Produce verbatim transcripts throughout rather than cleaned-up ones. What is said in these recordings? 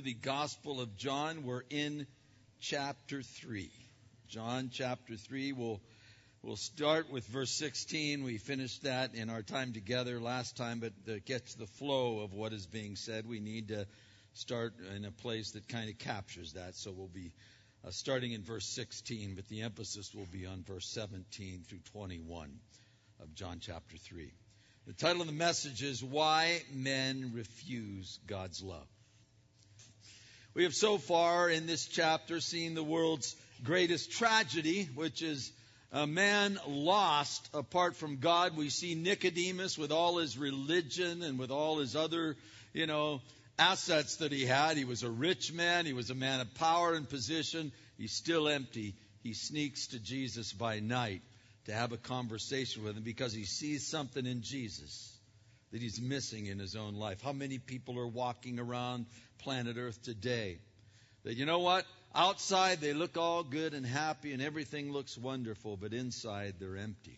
the Gospel of John. We're in chapter three. John chapter three. We'll, we'll start with verse sixteen. We finished that in our time together last time, but to get to the flow of what is being said, we need to start in a place that kind of captures that. So we'll be uh, starting in verse sixteen, but the emphasis will be on verse seventeen through twenty-one of John chapter three. The title of the message is Why Men Refuse God's Love. We have so far in this chapter seen the world's greatest tragedy, which is a man lost apart from God. We see Nicodemus with all his religion and with all his other, you know, assets that he had. He was a rich man. He was a man of power and position. He's still empty. He sneaks to Jesus by night to have a conversation with him because he sees something in Jesus that he's missing in his own life. How many people are walking around planet Earth today that, you know what, outside they look all good and happy and everything looks wonderful, but inside they're empty.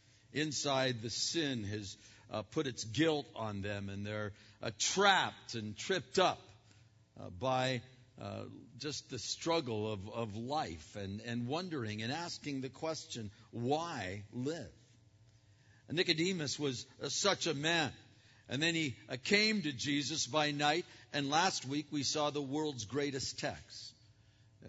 Inside the sin has uh, put its guilt on them, and they're uh, trapped and tripped up uh, by Uh, just the struggle of, of life and, and wondering and asking the question, why live? And Nicodemus was uh, such a man. And then he uh, came to Jesus by night, and last week we saw the world's greatest text. Uh,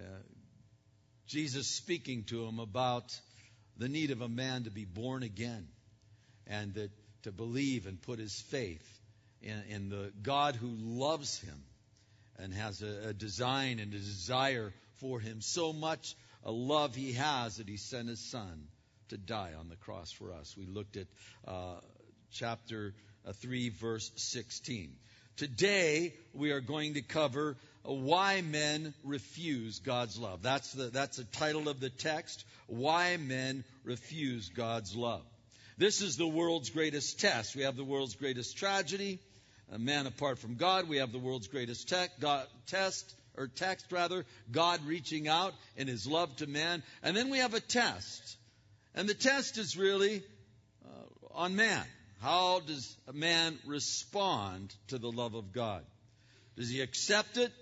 Jesus speaking to him about the need of a man to be born again and that to believe and put his faith in, in the God who loves him and has a, a design and a desire for him. So much a love he has that he sent his son to die on the cross for us. We looked at uh, chapter uh, three, verse sixteen. Today we are going to cover uh, why men refuse God's love. That's the, that's the title of the text, Why Men Refuse God's Love. This is the world's greatest test. We have the world's greatest tragedy, a man apart from God. We have the world's greatest te- God, test, or text rather, God reaching out in his love to man. And then we have a test. And the test is really uh, on man. How does a man respond to the love of God? Does he accept it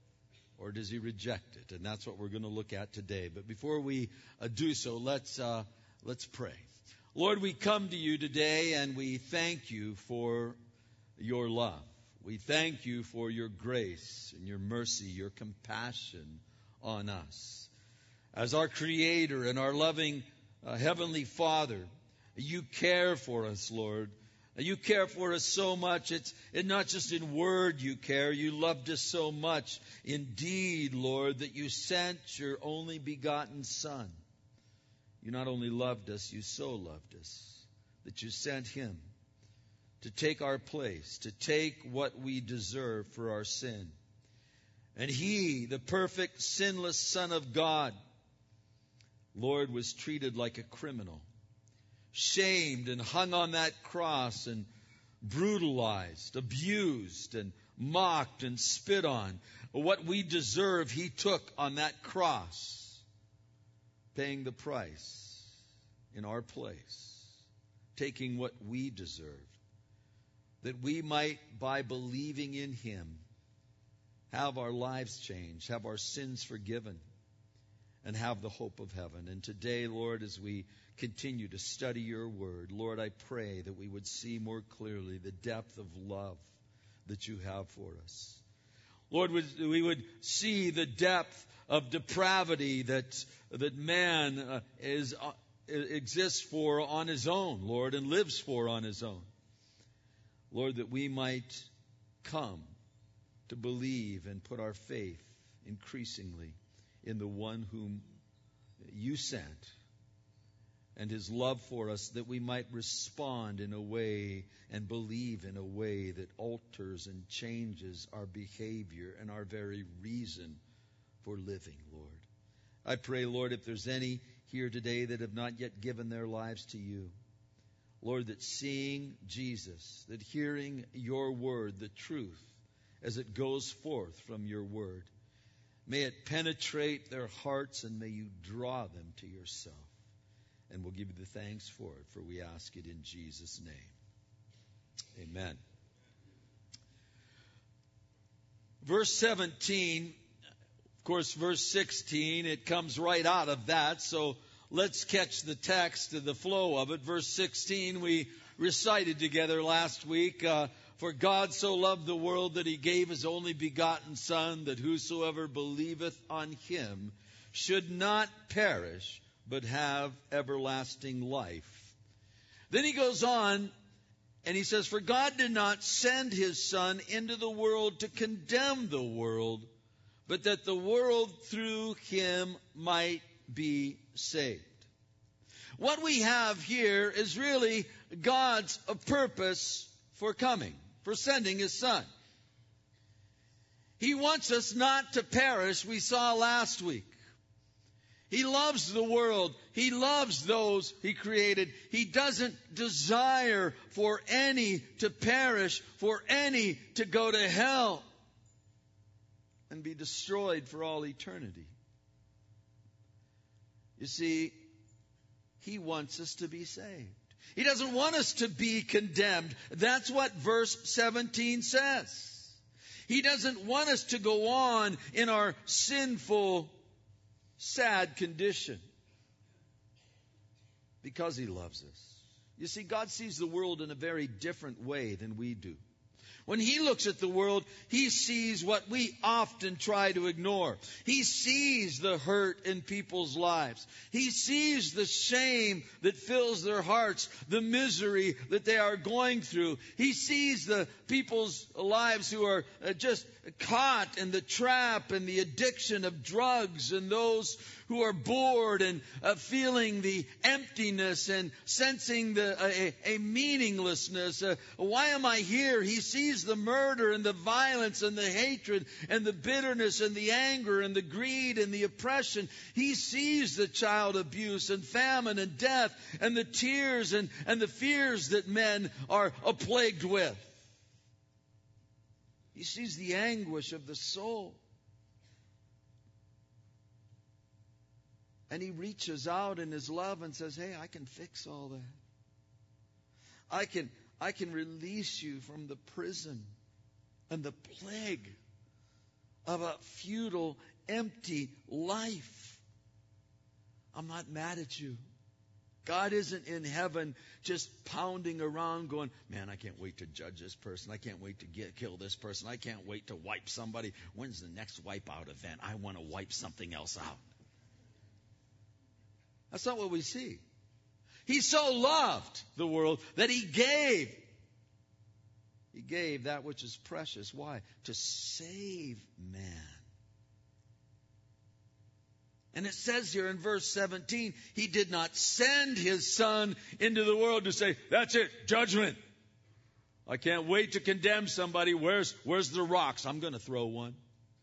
or does he reject it? And that's what we're going to look at today. But before we uh, do so, let's uh, let's pray. Lord, we come to you today and we thank you for your love. We thank you for your grace and your mercy, your compassion on us. As our Creator and our loving uh, Heavenly Father, you care for us, Lord. You care for us so much. It's, it's not just in word you care. You loved us so much. Indeed, Lord, that you sent your only begotten Son. You not only loved us, you so loved us that you sent him to take our place, to take what we deserve for our sin. And he, the perfect, sinless Son of God, Lord, was treated like a criminal, shamed and hung on that cross and brutalized, abused and mocked and spit on. What we deserve, he took on that cross, paying the price in our place, taking what we deserve, that we might, by believing in him, have our lives changed, have our sins forgiven, and have the hope of heaven. And today, Lord, as we continue to study your word, Lord, I pray that we would see more clearly the depth of love that you have for us. Lord, we would see the depth of depravity that, that man uh, is, uh, exists for on his own, Lord, and lives for on his own. Lord, that we might come to believe and put our faith increasingly in the one whom you sent and his love for us, that we might respond in a way and believe in a way that alters and changes our behavior and our very reason for living, Lord. I pray, Lord, if there's any here today that have not yet given their lives to you, Lord, that seeing Jesus, that hearing your word, the truth, as it goes forth from your word, may it penetrate their hearts and may you draw them to yourself. And we'll give you the thanks for it, for we ask it in Jesus' name. Amen. verse seventeen, of course, verse sixteen, it comes right out of that. So let's catch the text, the flow of it. Verse sixteen, we recited together last week. Uh, For God so loved the world that he gave his only begotten Son, that whosoever believeth on him should not perish, but have everlasting life. Then he goes on and he says, For God did not send his Son into the world to condemn the world, but that the world through him might be saved. What we have here is really God's purpose for coming, for sending his Son. He wants us not to perish, we saw last week. He loves the world. He loves those he created. He doesn't desire for any to perish, for any to go to hell and be destroyed for all eternity. You see, he wants us to be saved. He doesn't want us to be condemned. That's what verse seventeen says. He doesn't want us to go on in our sinful, sad condition because he loves us. You see, God sees the world in a very different way than we do. When he looks at the world, he sees what we often try to ignore. He sees the hurt in people's lives. He sees the shame that fills their hearts, the misery that they are going through. He sees the people's lives who are just caught in the trap and the addiction of drugs, and those who are bored and uh, feeling the emptiness and sensing the a, a meaninglessness. Uh, why am I here? He sees the murder and the violence and the hatred and the bitterness and the anger and the greed and the oppression. He sees the child abuse and famine and death and the tears and, and the fears that men are uh, plagued with. He sees the anguish of the soul. And he reaches out in his love and says, hey, I can fix all that. I can, I can release you from the prison and the plague of a futile, empty life. I'm not mad at you. God isn't in heaven just pounding around going, man, I can't wait to judge this person. I can't wait to get, kill this person. I can't wait to wipe somebody. When's the next wipeout event? I want to wipe something else out. That's not what we see. He so loved the world that he gave. He gave that which is precious. Why? To save man. And it says here in verse seventeen, he did not send his Son into the world to say, that's it, judgment. I can't wait to condemn somebody. Where's, where's the rocks? I'm going to throw one.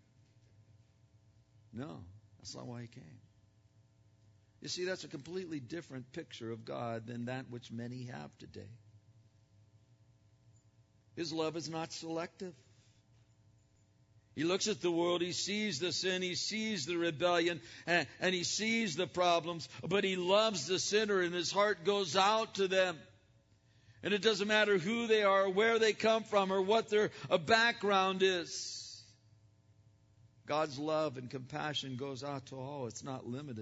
No, that's not why he came. You see, that's a completely different picture of God than that which many have today. His love is not selective. He looks at the world, he sees the sin, he sees the rebellion, and, and he sees the problems, but he loves the sinner and his heart goes out to them. And it doesn't matter who they are, where they come from, or what their uh, background is. God's love and compassion goes out to all. It's not limited.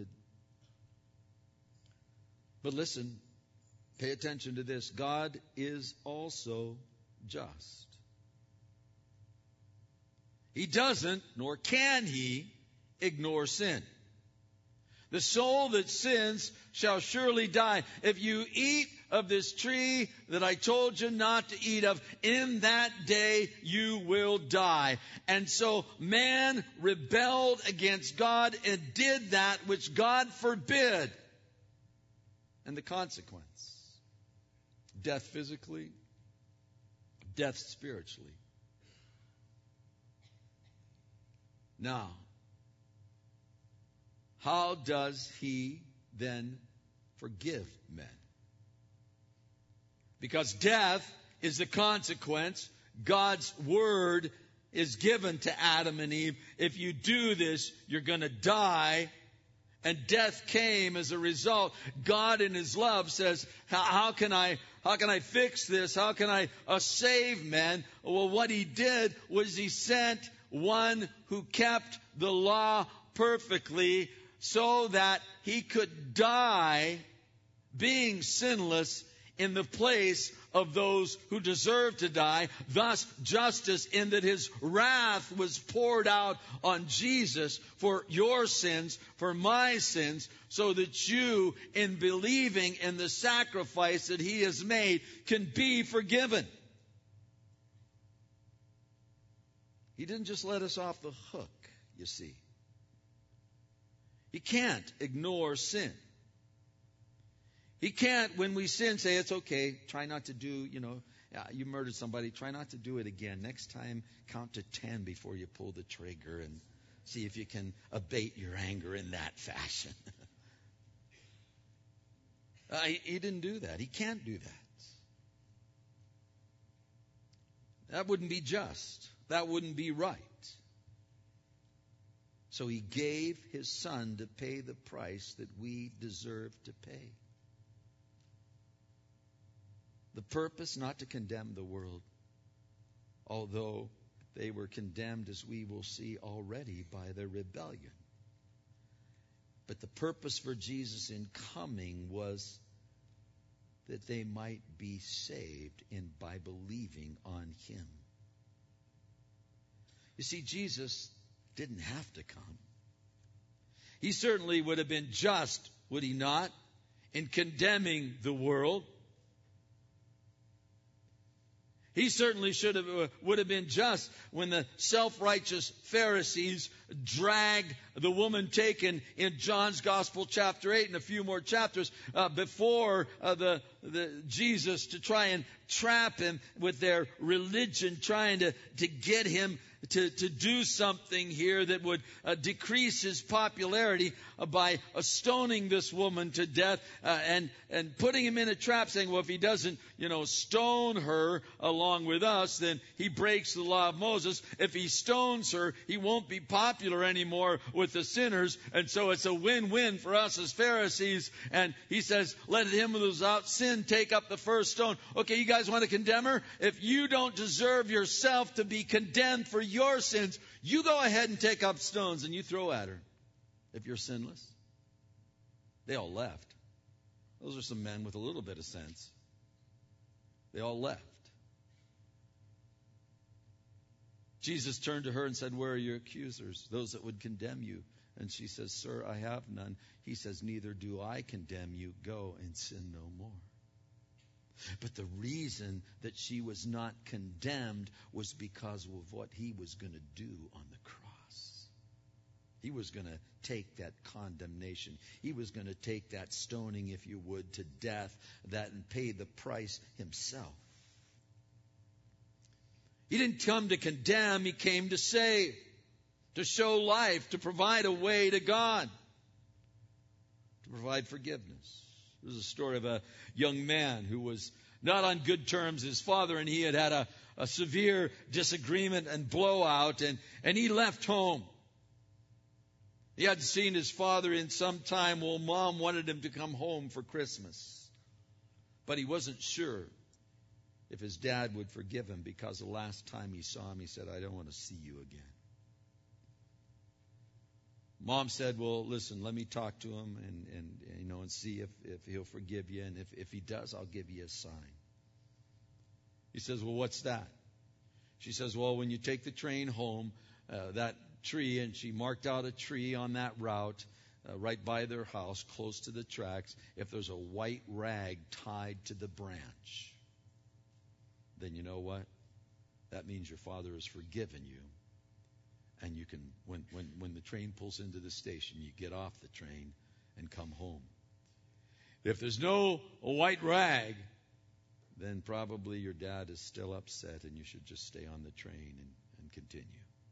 But listen, pay attention to this. God is also just. He doesn't, nor can he, ignore sin. The soul that sins shall surely die. If you eat of this tree that I told you not to eat of, in that day you will die. And so man rebelled against God and did that which God forbid. And the consequence, death physically, death spiritually. Now, how does he then forgive men? Because death is the consequence. God's word is given to Adam and Eve. If you do this, you're going to die. And death came as a result. God in his love says, how, how can I how can I fix this? How can I uh, save men? Well, what he did was he sent one who kept the law perfectly so that he could die being sinless in the place of those who deserve to die. Thus, justice in that his wrath was poured out on Jesus for your sins, for my sins, so that you, in believing in the sacrifice that he has made, can be forgiven. He didn't just let us off the hook, you see. He can't ignore sin. He can't, when we sin, say, it's okay, try not to do, you know, you murdered somebody, try not to do it again. Next time, count to ten before you pull the trigger and see if you can abate your anger in that fashion. uh, he, he didn't do that. He can't do that. That wouldn't be just. That wouldn't be right. So he gave his son to pay the price that we deserve to pay. The purpose not to condemn the world, although they were condemned, as we will see already, by their rebellion. But the purpose for Jesus in coming was that they might be saved in by believing on him. You see, Jesus didn't have to come. He certainly would have been just, would he not, in condemning the world. He certainly should have, uh, would have been just when the self-righteous Pharisees dragged the woman taken in John's Gospel, chapter eight, and a few more chapters uh, before uh, the, the Jesus to try and trap him with their religion, trying to, to get him to, to do something here that would uh, decrease his popularity uh, by uh, stoning this woman to death uh, and, and putting him in a trap, saying, well, if he doesn't, you know, stone her along with us, then he breaks the law of Moses. If he stones her, he won't be popular anymore with the sinners. And so it's a win-win for us as Pharisees. And he says, let him who's without sin take up the first stone. Okay, you guys want to condemn her? If you don't deserve yourself to be condemned for your sins, you go ahead and take up stones and you throw at her. If you're sinless. They all left. Those are some men with a little bit of sense. They all left. Jesus turned to her and said, where are your accusers? Those that would condemn you. And she says, sir, I have none. He says, neither do I condemn you. Go and sin no more. But the reason that she was not condemned was because of what he was going to do on the cross. He was going to take that condemnation. He was going to take that stoning, if you would, to death, that and pay the price himself. He didn't come to condemn, he came to save, to show life, to provide a way to God, to provide forgiveness. There's a story of a young man who was not on good terms. His father and he had had a, a severe disagreement and blowout, and, and he left home. He hadn't seen his father in some time. Well, Mom wanted him to come home for Christmas. But he wasn't sure if his dad would forgive him, because the last time he saw him, he said, I don't want to see you again. Mom said, well, listen, let me talk to him and, and you know, and see if, if he'll forgive you. And if, if he does, I'll give you a sign. He says, well, what's that? She says, well, when you take the train home, uh, that tree, and she marked out a tree on that route uh, right by their house, close to the tracks. If there's a white rag tied to the branch, then you know what? That means your father has forgiven you. And you can, when, when, when the train pulls into the station, you get off the train and come home. If there's no white rag, then probably your dad is still upset and you should just stay on the train and, and continue.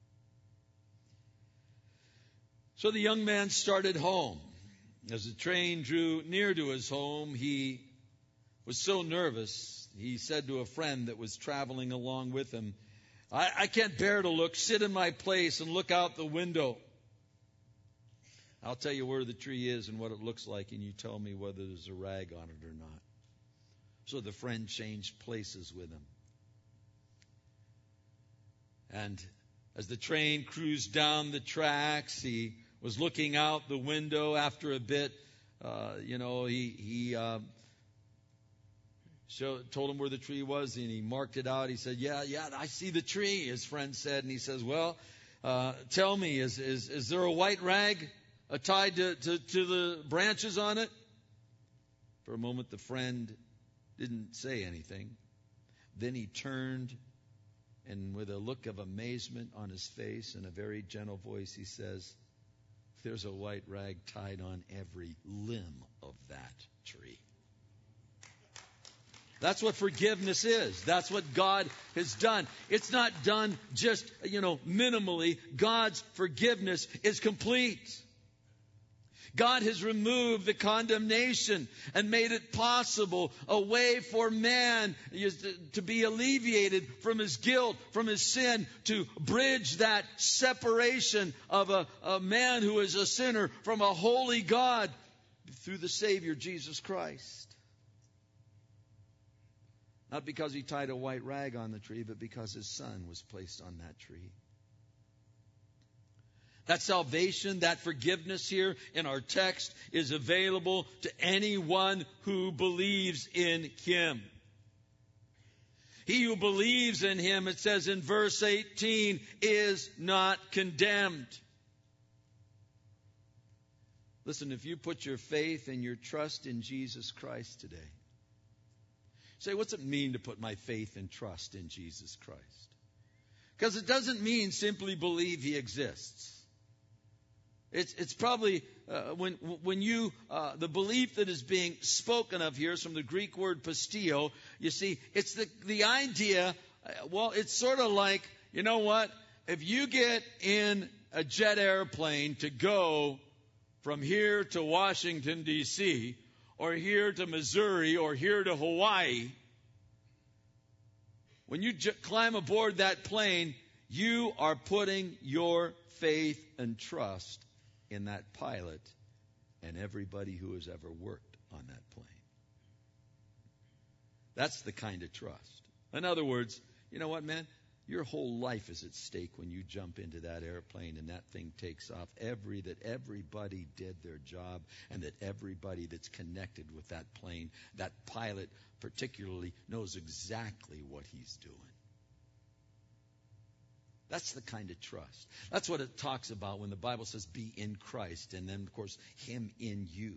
So the young man started home. As the train drew near to his home, he was so nervous, he said to a friend that was traveling along with him, I, I can't bear to look. Sit in my place and look out the window. I'll tell you where the tree is and what it looks like, and you tell me whether there's a rag on it or not. So the friend changed places with him. And As the train cruised down the tracks, he was looking out the window. After a bit, uh, you know, he he uh, showed, told him where the tree was, and he marked it out. He said, "Yeah, yeah, I see the tree." His friend said, and he says, "Well, uh, tell me, is is is there a white rag uh, tied to, to to the branches on it?" For a moment, the friend didn't say anything. Then he turned, and with a look of amazement on his face and a very gentle voice, he says, "There's a white rag tied on every limb of that tree." That's what forgiveness is. That's what God has done. It's not done just, you know, minimally. God's forgiveness is complete. God has removed the condemnation and made it possible, a way for man to be alleviated from his guilt, from his sin, to bridge that separation of a, a man who is a sinner from a holy God through the Savior, Jesus Christ. Not because he tied a white rag on the tree, but because his Son was placed on that tree. That salvation, that forgiveness here in our text is available to anyone who believes in him. He who believes in him, it says in verse eighteen, is not condemned. Listen, if you put your faith and your trust in Jesus Christ today, say, what's it mean to put my faith and trust in Jesus Christ? Because it doesn't mean simply believe he exists. It's, it's probably uh, when when you uh, the belief that is being spoken of here is from the Greek word pistio. You see, it's the the idea. Uh, well, it's sort of like, you know what? If you get in a jet airplane to go from here to Washington D C, or here to Missouri, or here to Hawaii, when you j- climb aboard that plane, you are putting your faith and trust in that pilot and everybody who has ever worked on that plane. That's the kind of trust. In other words, you know what, man? Your whole life is at stake when you jump into that airplane and that thing takes off. Every that everybody did their job, and that everybody that's connected with that plane, that pilot particularly, knows exactly what he's doing. That's the kind of trust. That's what it talks about when the Bible says be in Christ, and then, of course, him in you.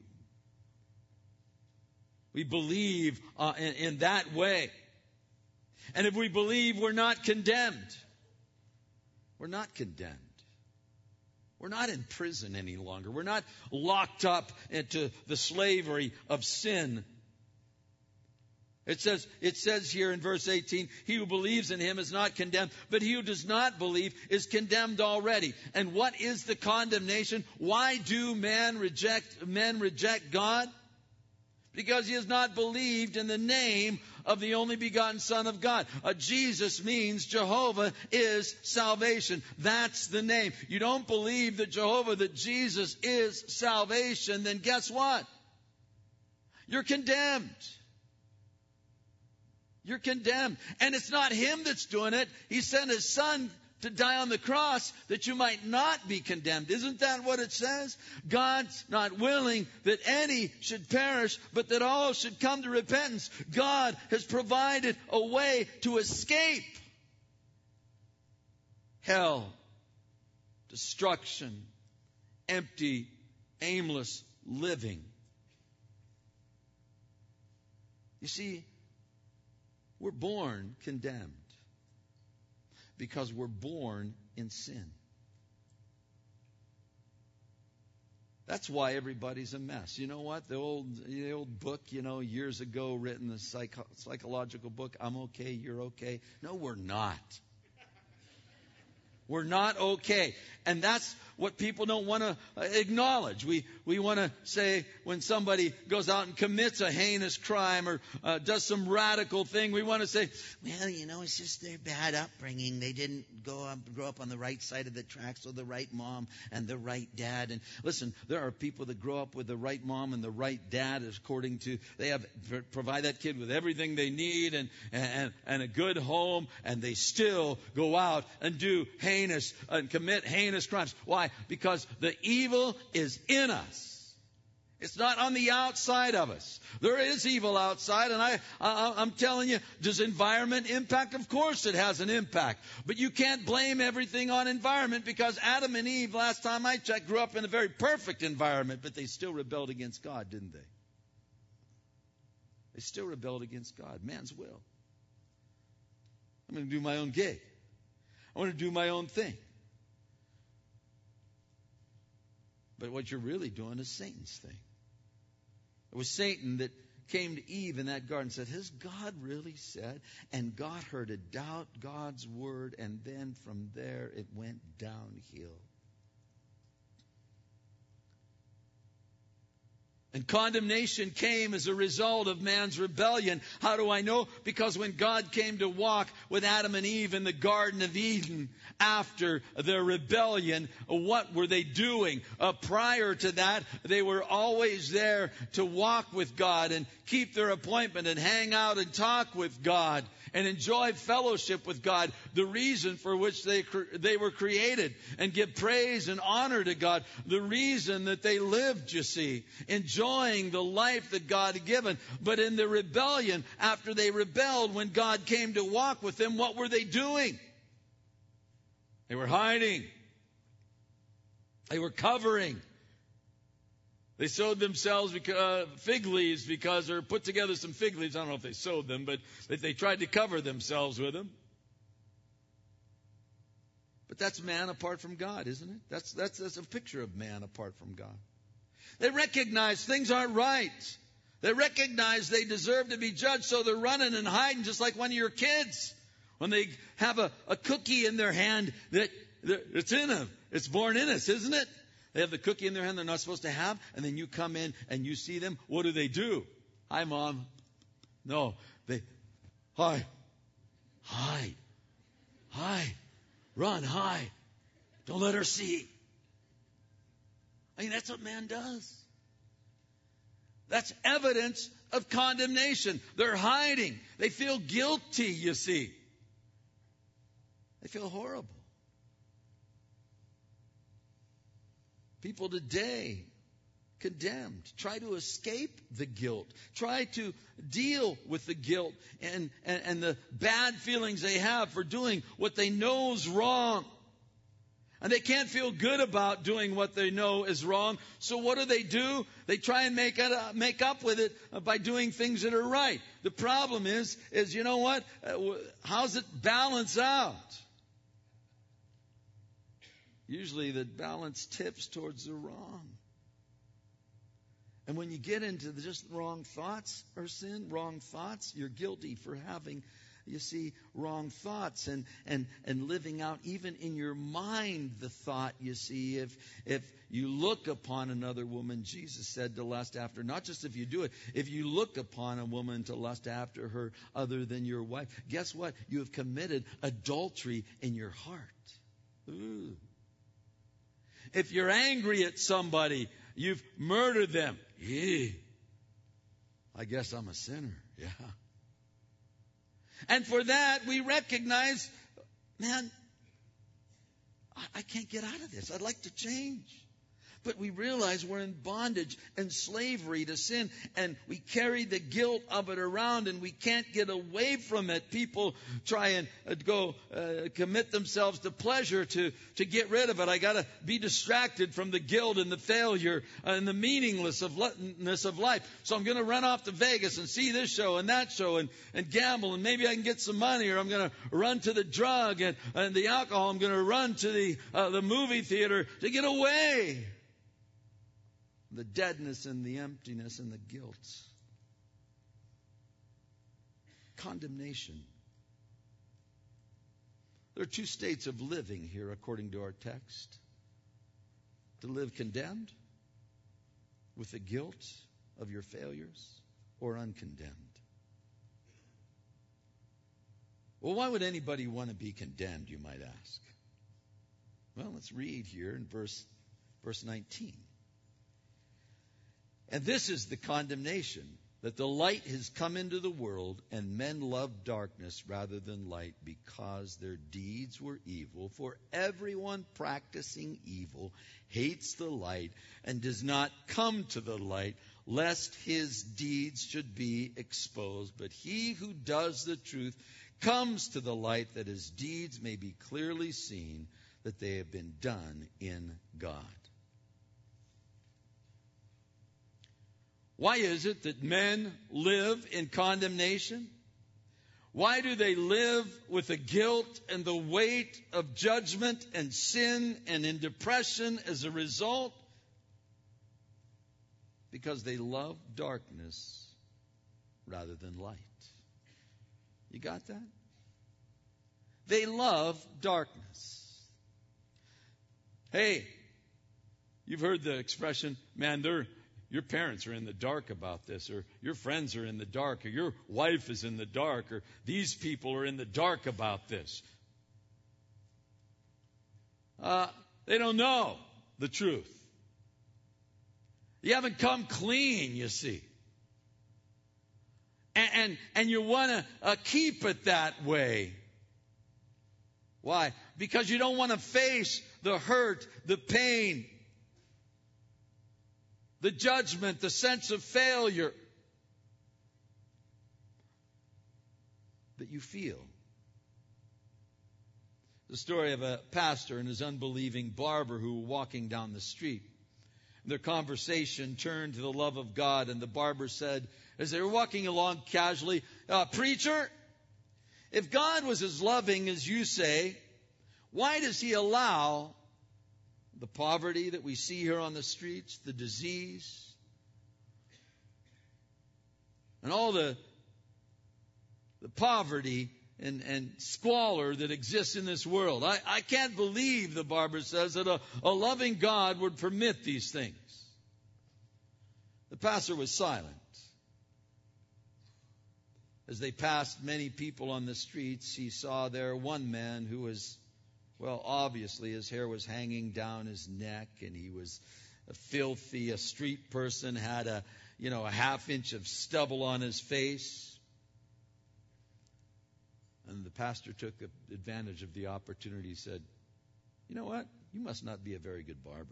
We believe uh, in, in that way. And if we believe, we're not condemned. We're not condemned. We're not in prison any longer. We're not locked up into the slavery of sin. It says, it says here in verse eighteen, he who believes in him is not condemned, but he who does not believe is condemned already. And what is the condemnation? Why do men reject, men reject God? Because he has not believed in the name of the only begotten Son of God. Uh, Jesus means Jehovah is salvation. That's the name. You don't believe that Jehovah, that Jesus is salvation, then guess what? You're condemned. You're condemned. And it's not him that's doing it. He sent his Son to die on the cross that you might not be condemned. Isn't that what it says? God's not willing that any should perish, but that all should come to repentance. God has provided a way to escape hell, destruction, empty, aimless living. You see, we're born condemned because we're born in sin. That's why everybody's a mess. You know what? The old the old book, you know, years ago written, the psycho, psychological book, I'm okay, you're okay. No, we're not. We're not okay. And that's what people don't want to acknowledge. We we want to say when somebody goes out and commits a heinous crime or uh, does some radical thing, we want to say, well, you know, it's just their bad upbringing. They didn't go up, grow up on the right side of the tracks, so the right mom and the right dad. And listen, there are people that grow up with the right mom and the right dad, according to they have provide that kid with everything they need and and and a good home, and they still go out and do heinous and commit heinous crimes. Why? Because the evil is in us. It's not on the outside of us. There is evil outside, and I, I, I'm telling you, does environment impact? Of course it has an impact. But you can't blame everything on environment, because Adam and Eve, last time I checked, grew up in a very perfect environment, but they still rebelled against God, didn't they? They still rebelled against God. Man's will. I'm going to do my own gig. I want to do my own thing. But what you're really doing is Satan's thing. It was Satan that came to Eve in that garden and said, has God really said? And God heard to doubt God's word, and then from there it went downhill. And condemnation came as a result of man's rebellion. How do I know? Because when God came to walk with Adam and Eve in the Garden of Eden after their rebellion, what were they doing? Uh, prior to that, they were always there to walk with God and keep their appointment and hang out and talk with God and enjoy fellowship with God, the reason for which they they were created, and give praise and honor to God, the reason that they lived, you see, enjoying the life that God had given. But in the rebellion, after they rebelled, when God came to walk with them, what were they doing? They were hiding. They were covering. They sewed themselves because, uh, fig leaves because, or put together some fig leaves. I don't know if they sewed them, but they tried to cover themselves with them. But that's man apart from God, isn't it? That's, that's, that's a picture of man apart from God. They recognize things aren't right. They recognize they deserve to be judged, so they're running and hiding just like one of your kids. When they have a, a cookie in their hand that, that it's in them. It's born in us, isn't it? They have the cookie in their hand they're not supposed to have, and then you come in and you see them. What do they do? Hi, Mom. No, they, hi, hide, hide, run, hide. Don't let her see. I mean, that's what man does. That's evidence of condemnation. They're hiding. They feel guilty, you see. They feel horrible. People today, condemned, try to escape the guilt, try to deal with the guilt and, and, and the bad feelings they have for doing what they know is wrong. And they can't feel good about doing what they know is wrong. So what do they do? They try and make it, uh, make up with it by doing things that are right. The problem is, is you know what? Uh, how's it balance out? Usually the balance tips towards the wrong. And when you get into the just wrong thoughts or sin, wrong thoughts, you're guilty for having, you see, wrong thoughts and, and, and living out even in your mind the thought, you see, if if you look upon another woman, Jesus said, to lust after, not just if you do it, if you look upon a woman to lust after her other than your wife, guess what? You have committed adultery in your heart. Ooh. If you're angry at somebody, you've murdered them. Yeah. I guess I'm a sinner. Yeah. And for that, we recognize, man, I, I can't get out of this. I'd like to change. But we realize we're in bondage and slavery to sin, and we carry the guilt of it around, and we can't get away from it. People try and uh, go uh, commit themselves to pleasure to, to get rid of it. I got to be distracted from the guilt and the failure and the meaninglessness of life. So I'm going to run off to Vegas and see this show and that show and, and gamble, and maybe I can get some money, or I'm going to run to the drug and, and the alcohol. I'm going to run to the uh, the movie theater to get away. The deadness and the emptiness and the guilt. Condemnation. There are two states of living here according to our text. to live condemned with the guilt of your failures, or uncondemned? Well, why would anybody want to be condemned, you might ask? Well, let's read here in verse, verse nineteen. And this is the condemnation, that the light has come into the world, and men love darkness rather than light, because their deeds were evil. For everyone practicing evil hates the light and does not come to the light, lest his deeds should be exposed. But he who does the truth comes to the light, that his deeds may be clearly seen, that they have been done in God. Why is it that men live in condemnation? Why do they live with the guilt and the weight of judgment and sin and in depression as a result? Because they love darkness rather than light. You got that? They love darkness. Hey, you've heard the expression, man, they're your parents are in the dark about this, or your friends are in the dark, or your wife is in the dark, or these people are in the dark about this. Uh, they don't know the truth. You haven't come clean, you see. And, and, and you want to uh, keep it that way. Why? Because you don't want to face the hurt, the pain, the judgment, the sense of failure that you feel. The story of a pastor and his unbelieving barber who were walking down the street. Their conversation turned to the love of God, and the barber said, as they were walking along casually, uh, preacher, if God was as loving as you say, why does he allow the poverty that we see here on the streets, the disease, and all the, the poverty and, and squalor that exists in this world? I, I can't believe, the barber says, that a, a loving God would permit these things. The pastor was silent. As they passed many people on the streets, he saw there one man who was, well, obviously his hair was hanging down his neck, and he was a filthy, a street person, had a, you know, a half inch of stubble on his face. And the pastor took advantage of the opportunity. He said, you know what? You must not be a very good barber.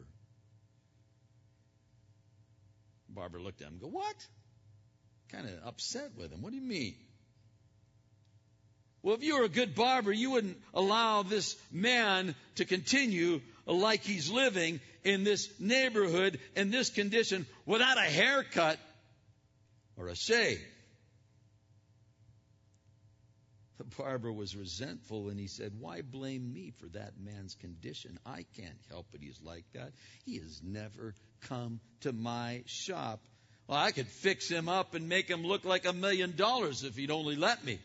The barber looked at him and go, what? Kind of upset with him. What do you mean? Well, if you were a good barber, you wouldn't allow this man to continue like he's living in this neighborhood, in this condition, without a haircut or a shave. The barber was resentful, and he said, why blame me for that man's condition? I can't help it he's like that. He has never come to my shop. Well, I could fix him up and make him look like a million dollars if he'd only let me.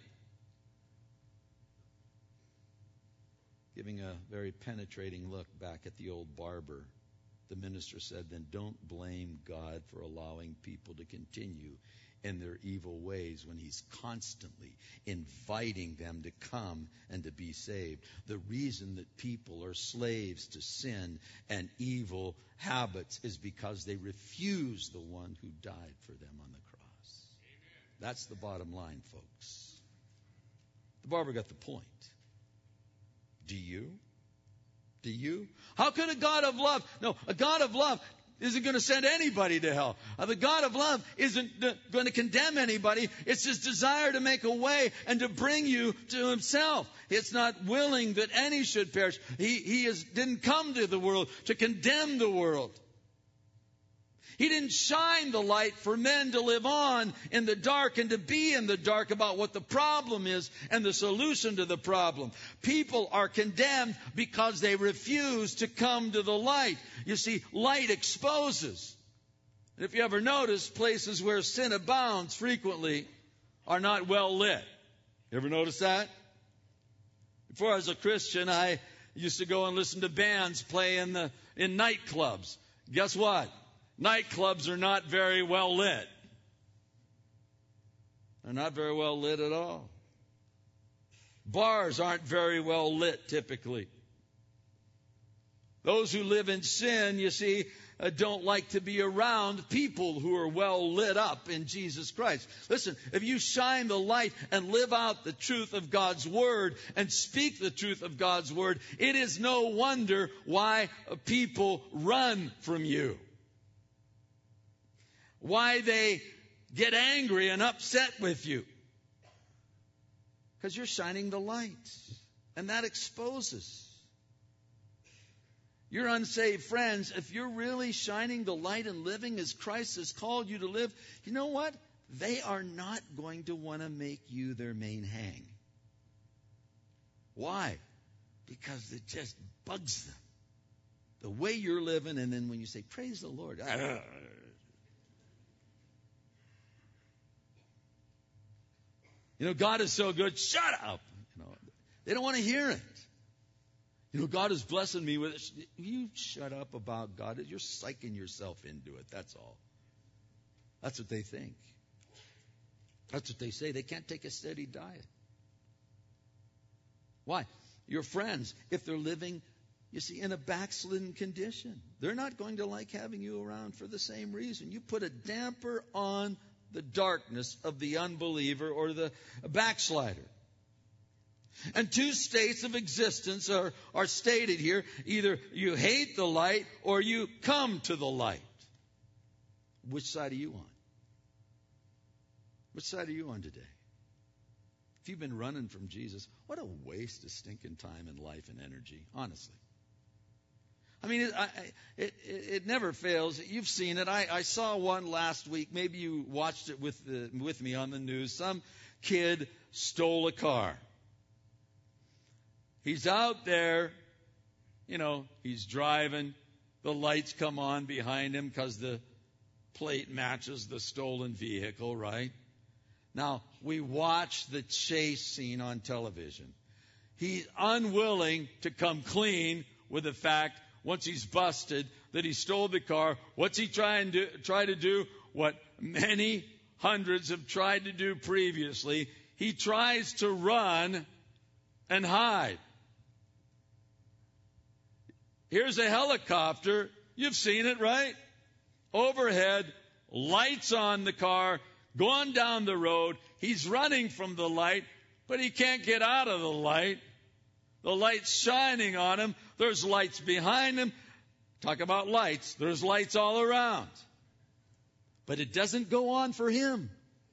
Giving a very penetrating look back at the old barber, the minister said, then don't blame God for allowing people to continue in their evil ways when he's constantly inviting them to come and to be saved. The reason that people are slaves to sin and evil habits is because they refuse the one who died for them on the cross. Amen. That's the bottom line, folks. The barber got the point. Do you? Do you? How could a God of love, no, a God of love isn't going to send anybody to hell. Uh, the God of love isn't uh, going to condemn anybody. It's his desire to make a way and to bring you to himself. It's not willing that any should perish. He, he is, didn't come to the world to condemn the world. He didn't shine the light for men to live on in the dark and to be in the dark about what the problem is and the solution to the problem. People are condemned because they refuse to come to the light. You see, light exposes. And if you ever notice, places where sin abounds frequently are not well lit. You ever notice that? Before I was a Christian, I used to go and listen to bands play in the in nightclubs. Guess what? Nightclubs are not very well lit. They're not very well lit at all. Bars aren't very well lit typically. Those who live in sin, you see, uh, don't like to be around people who are well lit up in Jesus Christ. Listen, if you shine the light and live out the truth of God's Word and speak the truth of God's Word, it is no wonder why people run from you. Why they get angry and upset with you. Because you're shining the light. And that exposes. Your unsaved friends, if you're really shining the light and living as Christ has called you to live, you know what? They are not going to want to make you their main hang. Why? Because it just bugs them. The way you're living, and then when you say, praise the Lord. You know, God is so good. Shut up. You know, they don't want to hear it. You know, God is blessing me with it. You shut up about God. You're psyching yourself into it. That's all. That's what they think. That's what they say. They can't take a steady diet. Why? Your friends, if they're living, you see, in a backslidden condition, they're not going to like having you around for the same reason. You put a damper on the darkness of the unbeliever or the backslider. And two states of existence are, are stated here. Either you hate the light or you come to the light. Which side are you on? Which side are you on today? If you've been running from Jesus, what a waste of stinking time and life and energy, honestly. I mean, it, I, it, it never fails. You've seen it. I, I saw one last week. Maybe you watched it with, the, with me on the news. Some kid stole a car. He's out there, you know, he's driving. The lights come on behind him because the plate matches the stolen vehicle, right? Now, we watch the chase scene on television. He's unwilling to come clean with the fact, once he's busted, that he stole the car. What's he trying to try to do? What many hundreds have tried to do previously. He tries to run and hide. Here's a helicopter. You've seen it, right? Overhead, lights on the car, going down the road. He's running from the light, but he can't get out of the light. The light's shining on him. There's lights behind him. Talk about lights. There's lights all around. But it doesn't go on for him.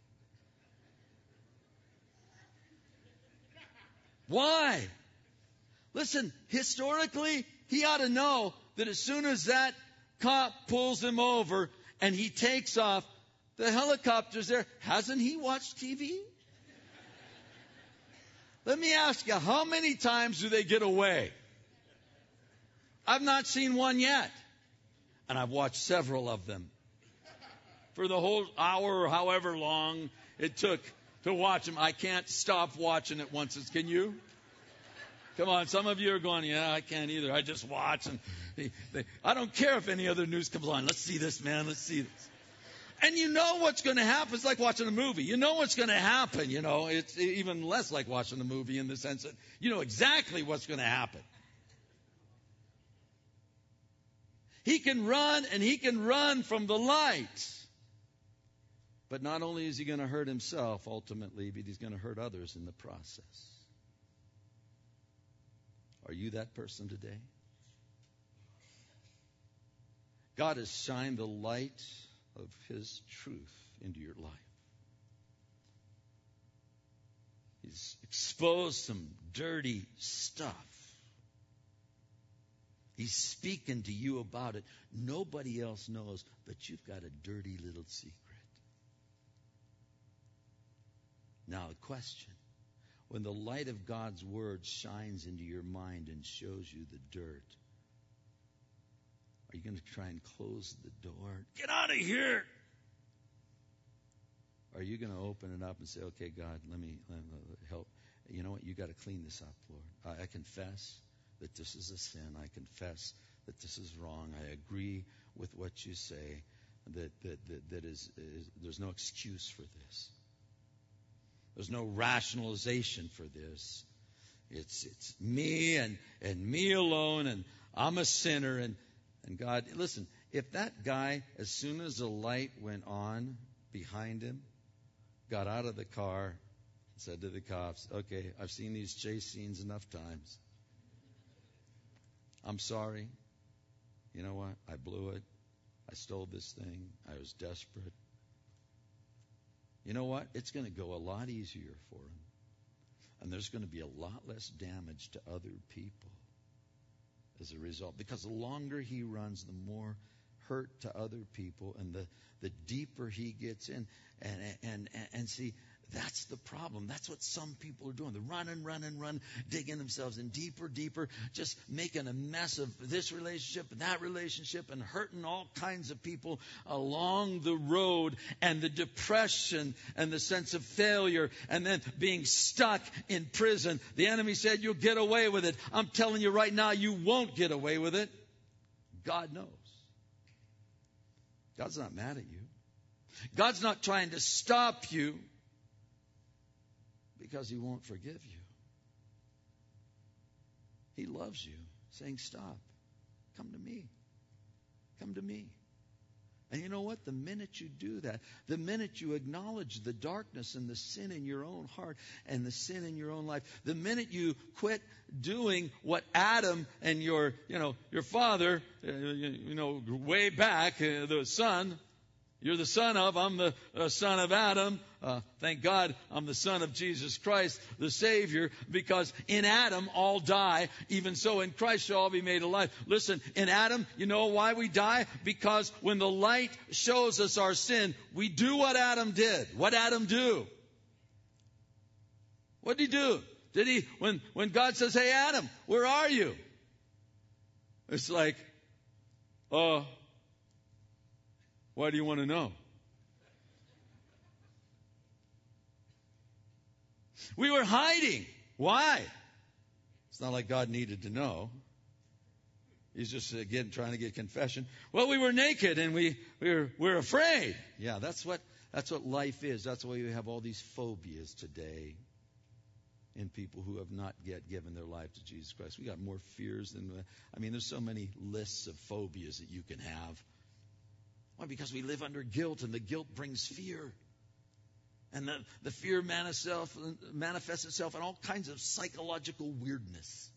Why? Listen, historically, he ought to know that as soon as that cop pulls him over and he takes off, the helicopter's there. Hasn't he watched T V? Let me ask you, how many times do they get away? I've not seen one yet. And I've watched several of them. For the whole hour or however long it took to watch them, I can't stop watching it once. It's, can you? Come on, some of you are going, yeah, I can't either. I just watch. And they, they, I don't care if any other news comes on. Let's see this, man. Let's see this. And you know what's going to happen. It's like watching a movie. You know what's going to happen. You know, it's even less like watching a movie in the sense that you know exactly what's going to happen. He can run and he can run from the light. But not only is he going to hurt himself ultimately, but he's going to hurt others in the process. Are you that person today? God has shined the light of His truth into your life. He's exposed some dirty stuff. He's speaking to you about it. Nobody else knows, but you've got a dirty little secret. Now, a question. When the light of God's Word shines into your mind and shows you the dirt, are you going to try and close the door? Get out of here! Or are you going to open it up and say, okay, God, let me, let me help. You know what? You got to clean this up, Lord. I, I confess that this is a sin. I confess that this is wrong. I agree with what you say. That that that, that is, is there's no excuse for this. There's no rationalization for this. It's it's me and, and me alone, and I'm a sinner. And, and God, listen, if that guy, as soon as the light went on behind him, got out of the car, said to the cops, okay, I've seen these chase scenes enough times. I'm sorry. You know what? I blew it. I stole this thing. I was desperate. You know what? It's going to go a lot easier for him. And there's going to be a lot less damage to other people as a result. Because the longer he runs, the more hurt to other people and the, the deeper he gets in. And, and, and, and see, that's the problem. That's what some people are doing. They're running, running, running, digging themselves in deeper, deeper, just making a mess of this relationship and that relationship and hurting all kinds of people along the road. And the depression and the sense of failure and then being stuck in prison. The enemy said, you'll get away with it. I'm telling you right now, you won't get away with it. God knows. God's not mad at you. God's not trying to stop you because he won't forgive you. He loves you, saying, stop. Come to me. Come to me. And you know what? The minute you do that, the minute you acknowledge the darkness and the sin in your own heart and the sin in your own life, the minute you quit doing what Adam and your, you know, your father, uh, you, you know, way back, uh, the son, you're the son of, I'm the uh, son of Adam. Uh, thank God I'm the son of Jesus Christ, the Savior, because in Adam all die. Even so in Christ shall all be made alive. Listen, in Adam, you know why we die? Because when the light shows us our sin, we do what Adam did. What Adam do? What did he do? Did he, when, when God says, hey Adam, where are you? It's like, uh, why do you want to know? We were hiding. Why? It's not like God needed to know. He's just again trying to get confession. Well, we were naked and we we were we're afraid. Yeah, that's what that's what life is. That's why we have all these phobias today in people who have not yet given their life to Jesus Christ. We got more fears than I mean, there's so many lists of phobias that you can have. Why? Because we live under guilt, and the guilt brings fear. And the, the fear manifests, manifests itself in all kinds of psychological weirdness.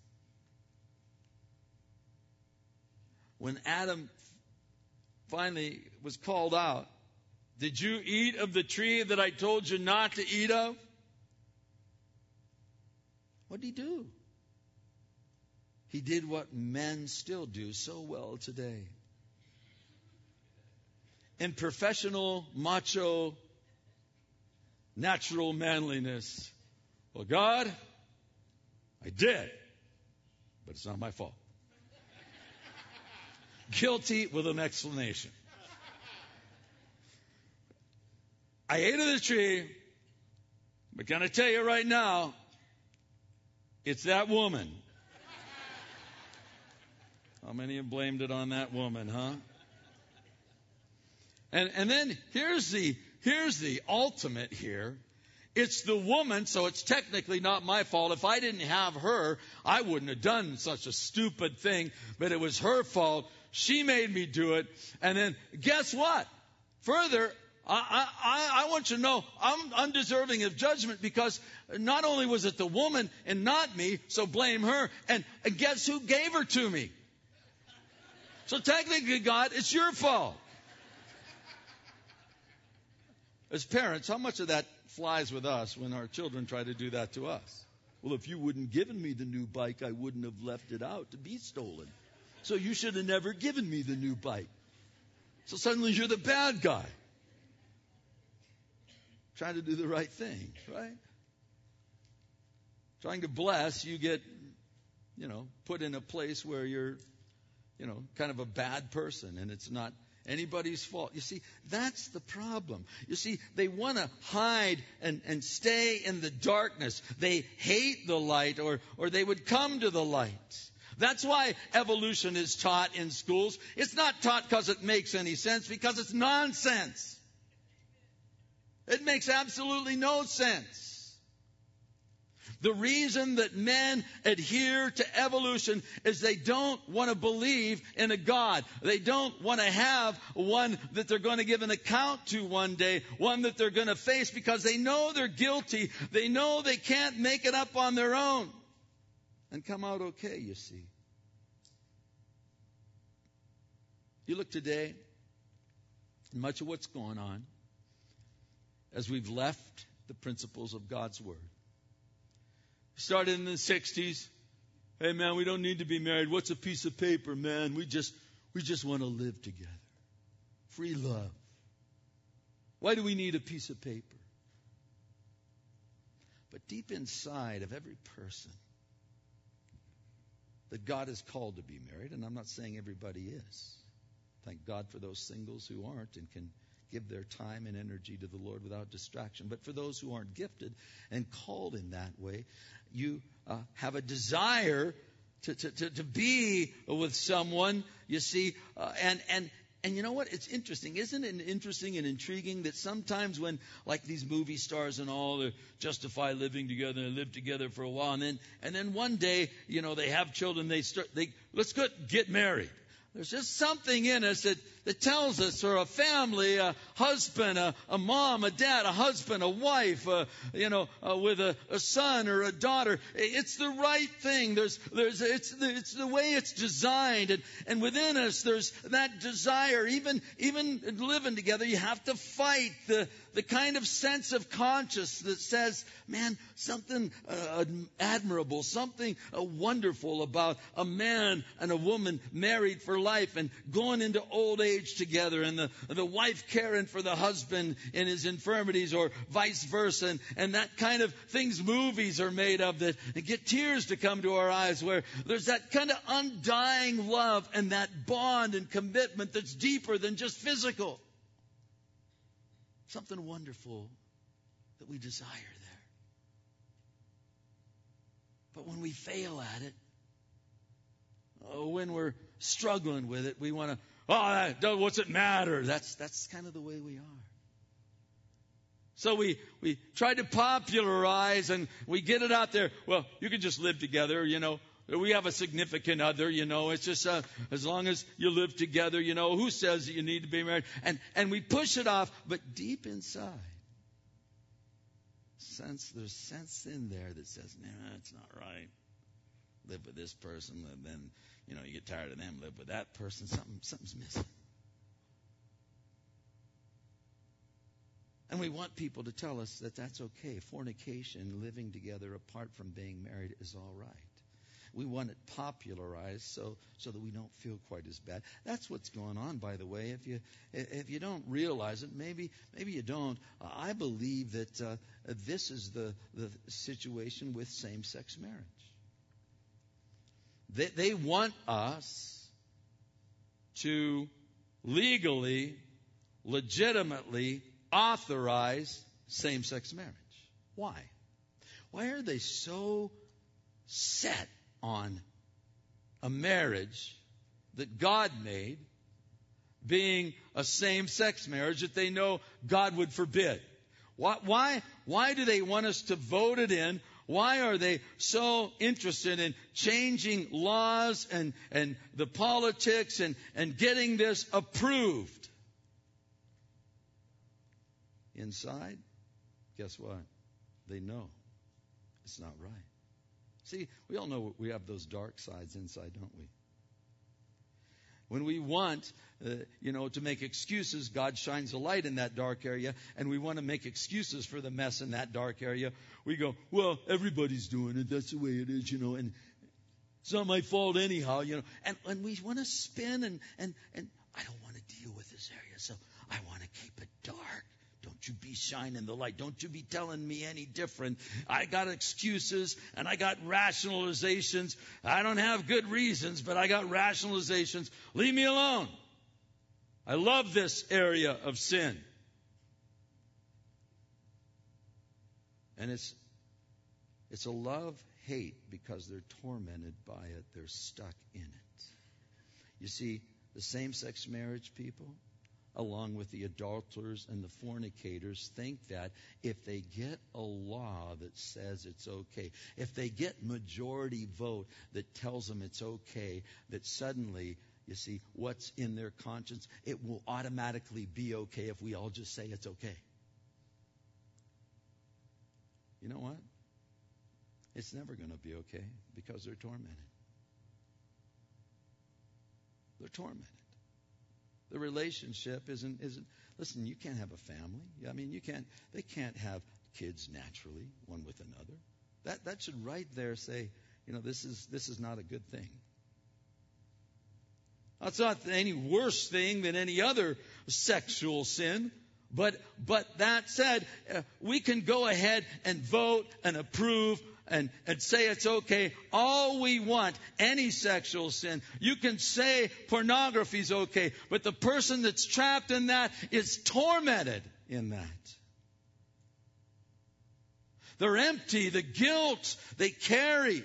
When Adam finally was called out, did you eat of the tree that I told you not to eat of? What did he do? He did what men still do so well today. In professional, macho, natural manliness. Well, God, I did, but it's not my fault. Guilty with an explanation. I ate of the tree, but can I tell you right now, it's that woman. How many have blamed it on that woman, huh? And and then here's the here's the ultimate here. It's the woman, so it's technically not my fault. If I didn't have her, I wouldn't have done such a stupid thing. But it was her fault. She made me do it. And then guess what? Further, I, I, I want you to know I'm undeserving of judgment because not only was it the woman and not me, so blame her. And, and guess who gave her to me? So technically, God, it's your fault. As parents, how much of that flies with us when our children try to do that to us? Well, if you wouldn't given me the new bike, I wouldn't have left it out to be stolen. So you should have never given me the new bike. So suddenly you're the bad guy. Trying to do the right thing, right? Trying to bless, you get, you know, put in a place where you're, you know, kind of a bad person, and it's not anybody's fault. You see, that's the problem. You see, they want to hide and, and stay in the darkness. They hate the light, or, or they would come to the light. That's why evolution is taught in schools. It's not taught because it makes any sense, because it's nonsense. It makes absolutely no sense. The reason that men adhere to evolution is they don't want to believe in a God. They don't want to have one that they're going to give an account to one day, one that they're going to face, because they know they're guilty. They know they can't make it up on their own and come out okay, you see. You look today, much of what's going on, as we've left the principles of God's Word. Started in the sixties. Hey, man, we don't need to be married. What's a piece of paper, man? We just, we just want to live together. Free love. Why do we need a piece of paper? But deep inside of every person that God has called to be married, and I'm not saying everybody is. Thank God for those singles who aren't and can give their time and energy to the Lord without distraction. But for those who aren't gifted and called in that way, you uh, have a desire to, to, to, to be with someone, you see, uh, and, and, and you know what? It's interesting. Isn't it interesting and intriguing that sometimes when, like these movie stars and all, they justify living together and live together for a while, and then, and then one day, you know, they have children, they start, they, let's go get married. There's just something in us that, that tells us, or a family, a husband, a, a mom, a dad, a husband, a wife, uh, you know, uh, with a, a son or a daughter. It's the right thing. There's, there's, it's, the, it's the way it's designed. And, and within us, there's that desire. Even, even living together, you have to fight the, the kind of sense of conscience that says, man, something uh, admirable, something uh, wonderful about a man and a woman married for life and going into old age together, and the, the wife caring for the husband in his infirmities, or vice versa. And, and that kind of things movies are made of that get tears to come to our eyes, where there's that kind of undying love and that bond and commitment that's deeper than just physical. Something wonderful that we desire there. But when we fail at it, oh, when we're struggling with it, we want to, oh, that, what's it matter? That's that's kind of the way we are. So we, we try to popularize and we get it out there. Well, you can just live together, you know. We have a significant other, you know. It's just uh, as long as you live together, you know. Who says that you need to be married? And and we push it off. But deep inside, sense there's sense in there that says, nah, it's not right. Live with this person, and then, you know, you get tired of them. Live with that person. Something something's missing. And we want people to tell us that that's okay. Fornication, living together apart from being married, is all right. We want it popularized so so that we don't feel quite as bad. That's what's going on, by the way. If you if you don't realize it, maybe maybe you don't. Uh, I believe that uh, this is the the situation with same-sex marriage. They they want us to legally, legitimately authorize same-sex marriage. Why? Why are they so set on a marriage that God made being a same-sex marriage that they know God would forbid? Why, why, why do they want us to vote it in? Why are they so interested in changing laws and, and the politics and, and getting this approved? Inside, guess what? They know it's not right. See, we all know we have those dark sides inside, don't we? When we want, uh, you know, to make excuses, God shines a light in that dark area, and we want to make excuses for the mess in that dark area. We go, well, everybody's doing it. That's the way it is, you know, and it's not my fault anyhow, you know. And, and we want to spin, and, and, and I don't want to deal with this area, so I want to keep it dark. Don't you be shining the light. Don't you be telling me any different. I got excuses and I got rationalizations. I don't have good reasons, but I got rationalizations. Leave me alone. I love this area of sin. And it's it's a love hate because they're tormented by it. They're stuck in it. You see, the same-sex marriage people, along with the adulterers and the fornicators, think that if they get a law that says it's okay, if they get majority vote that tells them it's okay, that suddenly, you see, what's in their conscience, it will automatically be okay if we all just say it's okay. You know what? It's never going to be okay because they're tormented. They're tormented. The relationship isn't, isn't, listen, you can't have a family. I mean, you can't, they can't have kids naturally, one with another. That, that should right there say, you know, this is, this is not a good thing. It's not any worse thing than any other sexual sin. But, but that said, uh, we can go ahead and vote and approve And, and say it's okay all we want, any sexual sin. You can say pornography's okay, but the person that's trapped in that is tormented in that. They're empty, the guilt they carry.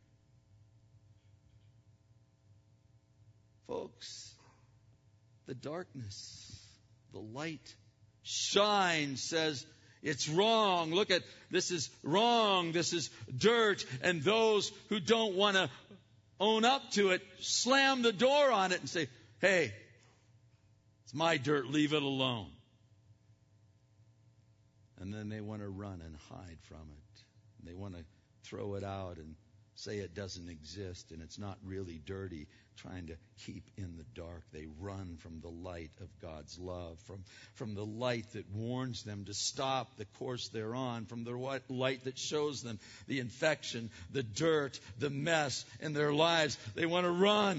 Folks, the darkness, the light shines, says, it's wrong. Look at, this is wrong. This is dirt. And those who don't want to own up to it, slam the door on it and say, hey, it's my dirt. Leave it alone. And then they want to run and hide from it. They want to throw it out and say it doesn't exist and it's not really dirty, trying to keep in the dark. They run from the light of God's love, from, from the light that warns them to stop the course they're on, from the light that shows them the infection, the dirt, the mess in their lives. They want to run.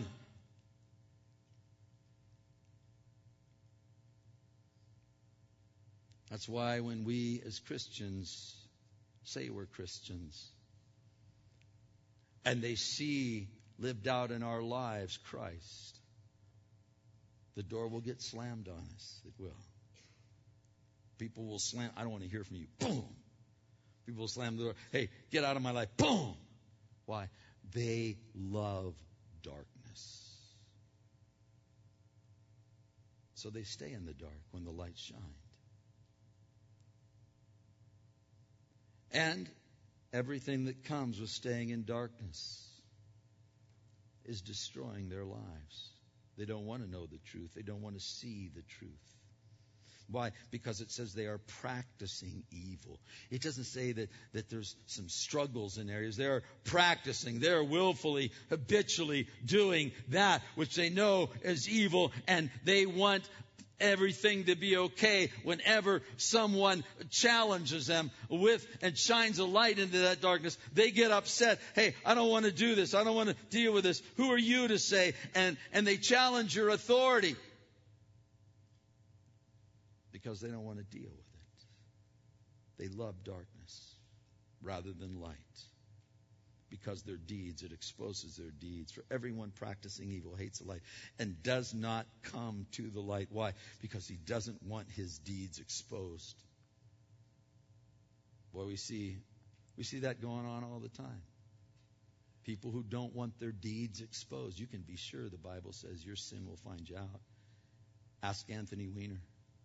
That's why when we as Christians say we're Christians, and they see lived out in our lives Christ, the door will get slammed on us. It will. People will slam. I don't want to hear from you. Boom. People will slam the door. Hey, get out of my life. Boom. Why? They love darkness. So they stay in the dark when the light shined. And everything that comes with staying in darkness is destroying their lives. They don't want to know the truth. They don't want to see the truth. Why? Because it says they are practicing evil. It doesn't say that, that there's some struggles in areas. They are practicing. They are willfully, habitually doing that which they know is evil, and they want everything to be okay. Whenever someone challenges them with and shines a light into that darkness, they get upset. Hey, I don't want to do this. I don't want to deal with this. Who are you to say? And, and they challenge your authority because they don't want to deal with it. They love darkness rather than light. Because their deeds, it exposes their deeds. For everyone practicing evil hates the light and does not come to the light. Why? Because he doesn't want his deeds exposed. Boy, we see, we see that going on all the time. People who don't want their deeds exposed. You can be sure the Bible says your sin will find you out. Ask Anthony Weiner.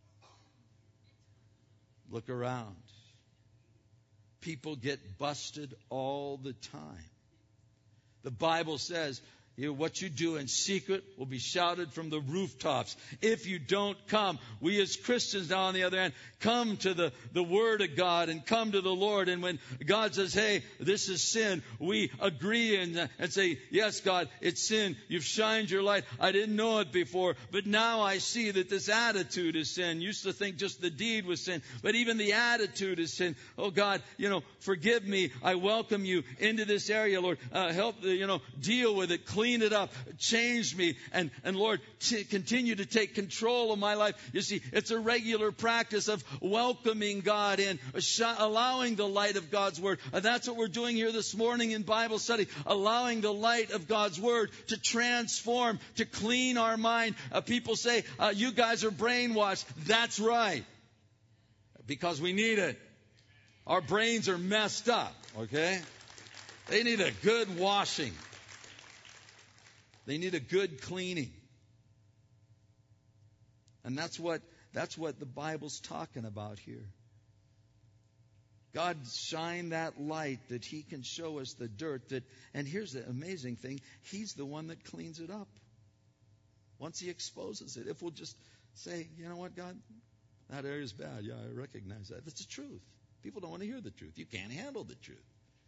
Look around. People get busted all the time. The Bible says, you know, what you do in secret will be shouted from the rooftops. If you don't come, we as Christians now on the other hand, come to the, the Word of God and come to the Lord. And when God says, hey, this is sin, we agree and, and say, yes, God, it's sin. You've shined your light. I didn't know it before, but now I see that this attitude is sin. Used to think just the deed was sin, but even the attitude is sin. Oh, God, you know, forgive me. I welcome you into this area, Lord. Uh, help, you know, deal with it. Clean it up. Change me. And, and Lord, t- continue to take control of my life. You see, it's a regular practice of welcoming God in, allowing the light of God's Word. And that's what we're doing here this morning in Bible study, allowing the light of God's Word to transform, to clean our mind. Uh, people say, uh, you guys are brainwashed. That's right. Because we need it. Our brains are messed up, okay? They need a good washing. They need a good cleaning. And that's what that's what the Bible's talking about here. God shined that light that He can show us the dirt that, and here's the amazing thing, He's the one that cleans it up. Once He exposes it, if we'll just say, you know what, God, that area's bad. Yeah, I recognize that. That's the truth. People don't want to hear the truth. You can't handle the truth.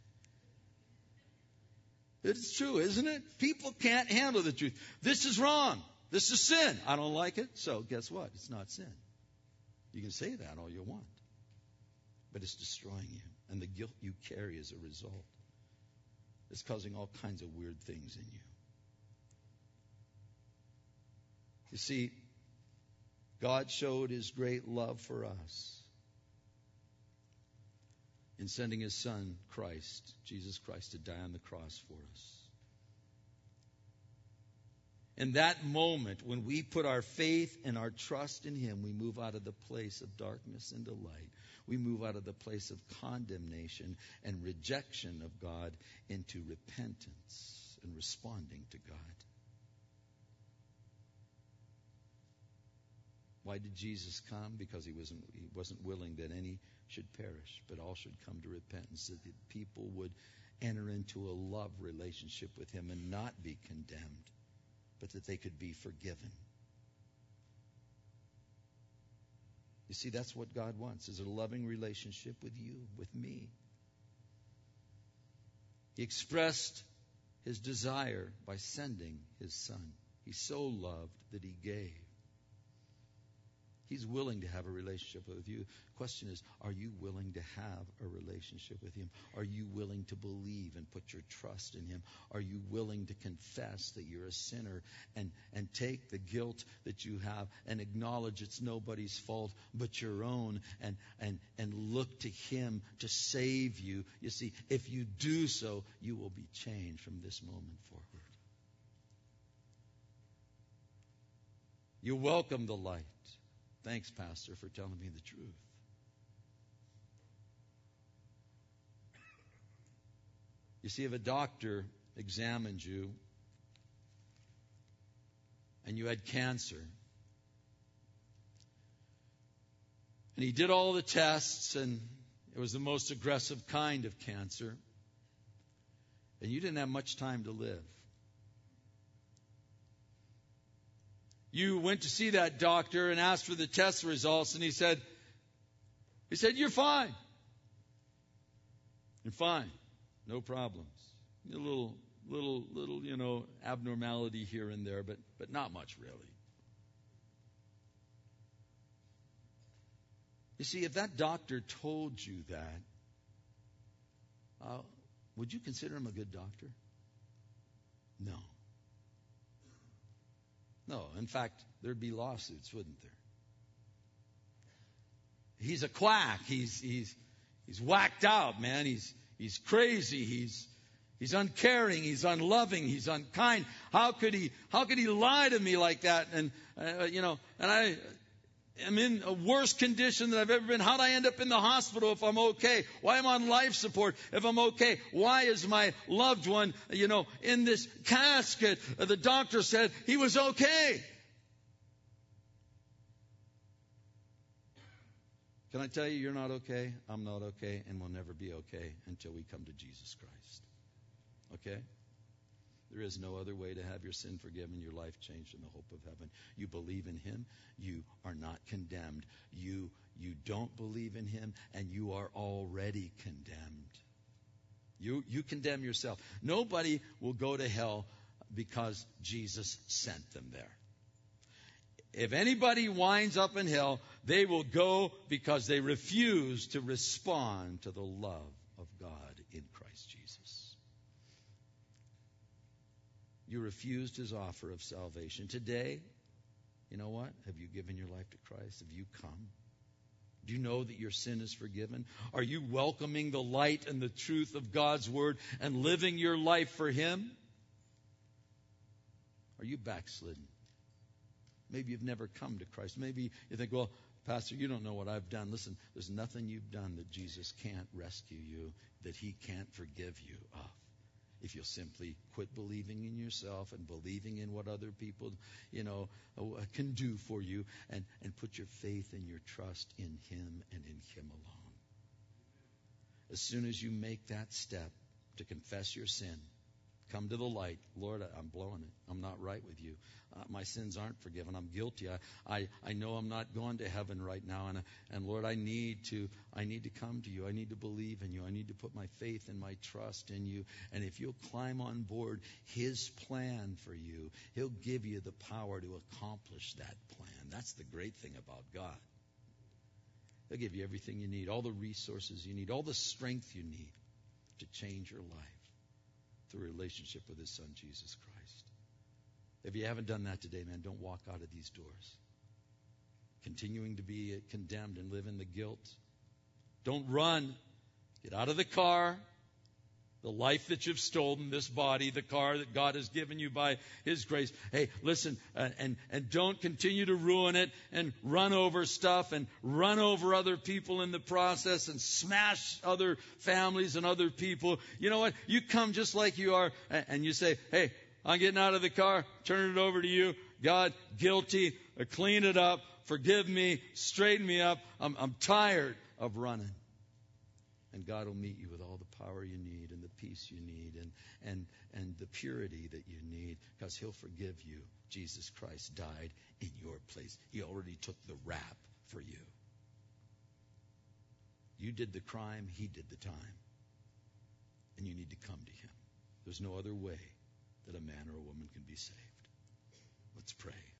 It's true, isn't it? People can't handle the truth. This is wrong. This is sin. I don't like it. So guess what? It's not sin. You can say that all you want. But it's destroying you. And the guilt you carry as a result is causing all kinds of weird things in you. You see, God showed His great love for us in sending His Son, Christ, Jesus Christ, to die on the cross for us. In that moment, when we put our faith and our trust in Him, we move out of the place of darkness into light. We move out of the place of condemnation and rejection of God into repentance and responding to God. Why did Jesus come? Because he wasn't, he wasn't willing that any should perish, but all should come to repentance, that the people would enter into a love relationship with Him and not be condemned, but that they could be forgiven. You see, that's what God wants, is a loving relationship with you, with me. He expressed His desire by sending His Son. He so loved that He gave. He's willing to have a relationship with you. The question is, are you willing to have a relationship with Him? Are you willing to believe and put your trust in Him? Are you willing to confess that you're a sinner and, and take the guilt that you have and acknowledge it's nobody's fault but your own, and, and, and look to Him to save you? You see, if you do so, you will be changed from this moment forward. You welcome the light. Thanks, Pastor, for telling me the truth. You see, if a doctor examined you and you had cancer, and he did all the tests, and it was the most aggressive kind of cancer, and you didn't have much time to live. You went to see that doctor and asked for the test results, and he said, he said, you're fine. You're fine. No problems. A little, little, little, you know, abnormality here and there, but, but not much really. You see, if that doctor told you that, uh, would you consider him a good doctor? No. No, in fact, there'd be lawsuits, wouldn't there? He's a quack. He's he's he's whacked out, man. He's he's crazy. He's he's uncaring. He's unloving. He's unkind. How could he how could he lie to me like that? And uh, you know, and I am in a worse condition than I've ever been. How'd I end up in the hospital if I'm okay? Why am I on life support if I'm okay? Why is my loved one, you know, in this casket? The doctor said he was okay. Can I tell you, you're not okay? I'm not okay, and we'll never be okay until we come to Jesus Christ. Okay? There is no other way to have your sin forgiven, your life changed, in the hope of heaven. You believe in Him, you are not condemned. You you don't believe in Him, and you are already condemned. You you condemn yourself. Nobody will go to hell because Jesus sent them there. If anybody winds up in hell, they will go because they refuse to respond to the love of God in Christ Jesus. You refused His offer of salvation. Today, you know what? Have you given your life to Christ? Have you come? Do you know that your sin is forgiven? Are you welcoming the light and the truth of God's Word and living your life for Him? Are you backslidden? Maybe you've never come to Christ. Maybe you think, well, Pastor, you don't know what I've done. Listen, there's nothing you've done that Jesus can't rescue you, that He can't forgive you of. if you'll simply quit believing in yourself and believing in what other people, you know, can do for you, and, and put your faith and your trust in Him and in Him alone. As soon as you make that step to confess your sin, come to the light. Lord, I'm blowing it. I'm not right with you. Uh, my sins aren't forgiven. I'm guilty. I, I, I know I'm not going to heaven right now. And, and Lord, I need to I need to come to you. I need to believe in you. I need to put my faith and my trust in you. And if you'll climb on board His plan for you, He'll give you the power to accomplish that plan. That's the great thing about God. He'll give you everything you need, all the resources you need, all the strength you need to change your life through a relationship with His Son, Jesus Christ. If you haven't done that today, man, don't walk out of these doors continuing to be condemned and live in the guilt. Don't run. Get out of the car. The life that you've stolen, this body, the car that God has given you by His grace. Hey, listen, uh, and, and don't continue to ruin it and run over stuff and run over other people in the process and smash other families and other people. You know what? You come just like you are and, and you say, hey, I'm getting out of the car, turn it over to you. God, guilty, uh, clean it up, forgive me, straighten me up. I'm, I'm tired of running. And God will meet you with all the power you need and the peace you need and, and, and the purity that you need, because He'll forgive you. Jesus Christ died in your place. He already took the rap for you. You did the crime, He did the time. And you need to come to Him. There's no other way that a man or a woman can be saved. Let's pray.